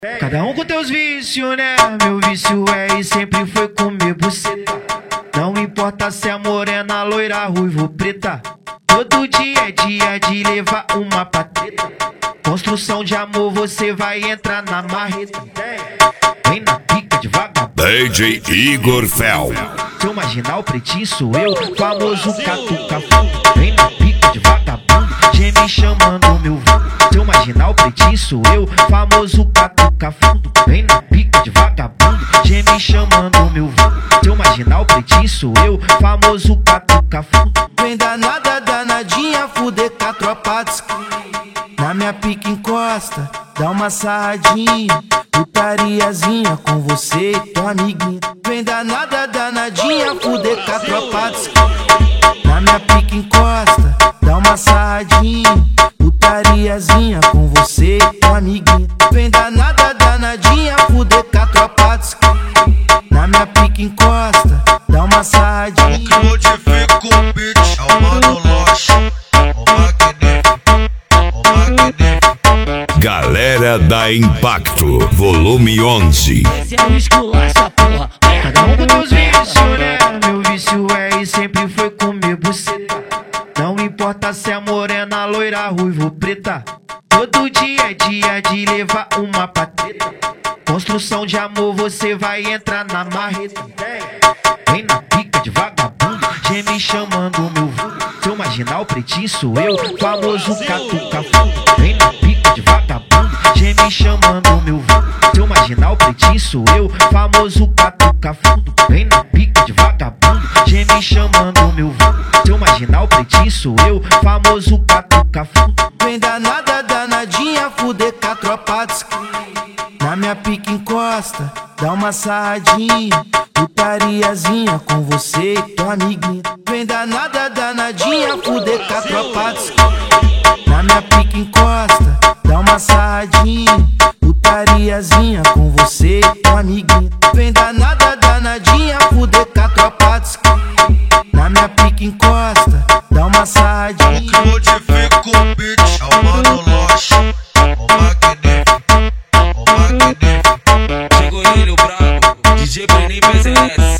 Cada um com teus vícios, né? Meu vício é e sempre foi comer buceta. Não importa se é morena, loira, ruiva ou preta. Todo dia é dia de levar uma pateta. Construção de amor, você vai entrar na marreta. Vem na pica de vagabundo. DJ Igor Fel. Seu marginal pretinho sou eu, famoso catuca-fundo. Vem na pica de vagabundo, geme chamando meu vulgo. Seu marginal pretinho sou eu, famoso catuca-fundo. Vem na pica de vagabundo, geme chamando meu vulgo. Seu marginal pretinho sou eu, famoso catuca-fundo. Vem danada, danadinha, fuder com a tropa de na minha pica encosta, dá uma sarradinha, putariazinha com você e tua amiguinha. Vem danada, danadinha, fuder com a tropa de na minha pica encosta, dá uma sarradinha, putariazinha com você e tua amiguinha. Vem danada, danadinha, fuder com a tropa de na minha pica encosta, dá uma sarradinha. O que modifica o beat é o Mano Loche, o magnífico, o magnífico. Galera da Impacto, volume 11. Esse é o esculacha, porra. Cada um com teus vícios, né? Meu vício é e sempre foi comer buceta. Não importa se é morena, loira, ruiva ou preta. Todo dia é dia de levar uma pateta. Construção de amor, você vai entrar na marreta. Vem na pica de vagabundo, geme chamando meu vulgo. Seu marginal pretinho sou eu, famoso catuca-fundo. Vem na pica de vagabundo, geme chamando meu vulgo. Seu marginal pretinho sou eu, famoso catuca-fundo. Vem na pica de vagabundo, geme chamando meu vulgo. Seu marginal pretinho sou eu, famoso catuca-fundo. Vem danada, danadinha, fuder com a tropa de na minha pica encosta, dá uma sarradinha, putariazinha com você e tua amiguinha. Vem danada, danadinha, fuder com a tropa de na minha pica encosta, dá uma sarradinha, putariazinha com você e tua amiguinha. Vem danada, danadinha, fuder com a tropa de na minha pica encosta, dá uma sarradinha. O que modifica o beat é o Mano Loche, o magnífico, o magnífico. Chegou ele, o brabo, DJ Breninho PZS.